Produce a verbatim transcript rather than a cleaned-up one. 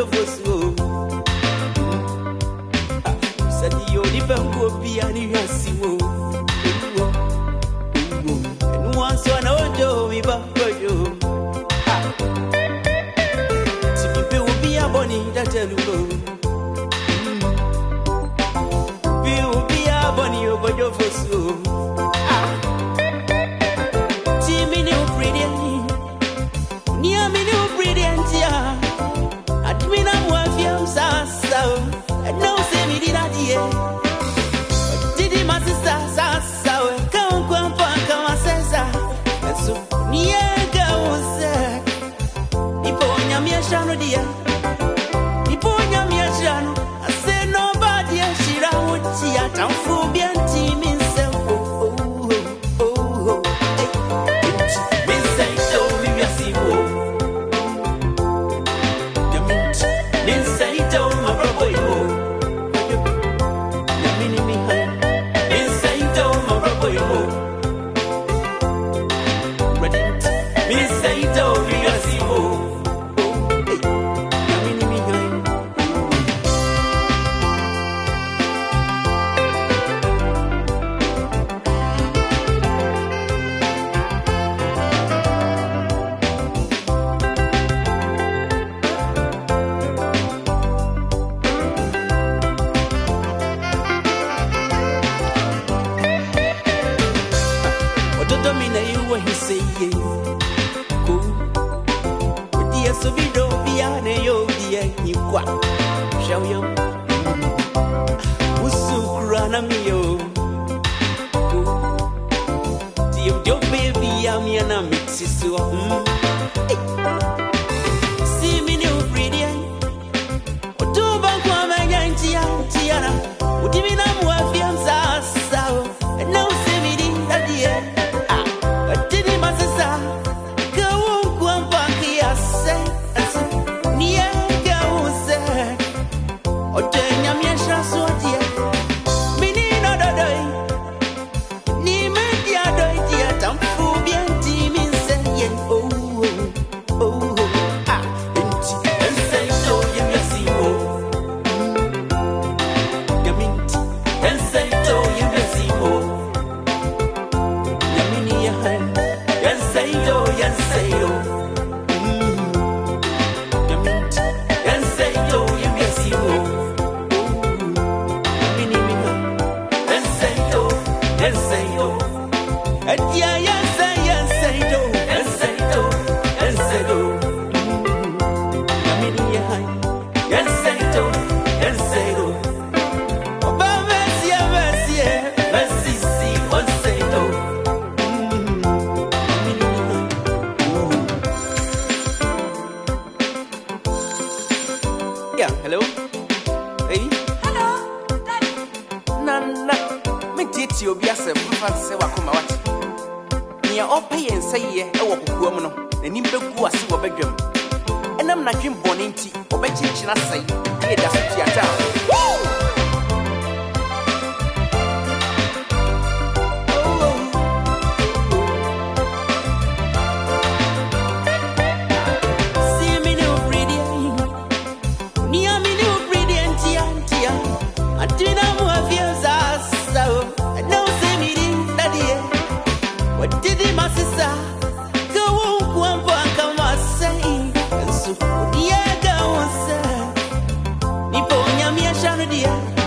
your fosu. Said you different go be an irasiwo. And once one ojo we back for you. To me will be a bonny that tell you. We will be a bonny over your fosu. Timmy new brilliant. Near me new brilliant, yeah. Admin I'm worth so. And no say me did not hear. Did he my sister, so come, come, come, come, sesa. And so, near goes. Niponya mi ashano dia. Niponya mi ashano. I say nobody shira wuti atamfu bien team himself. Oh, oh, oh, oh. Hey. Me say so me me see wo. Me say so my brother yo. Niponya mi ashano dia.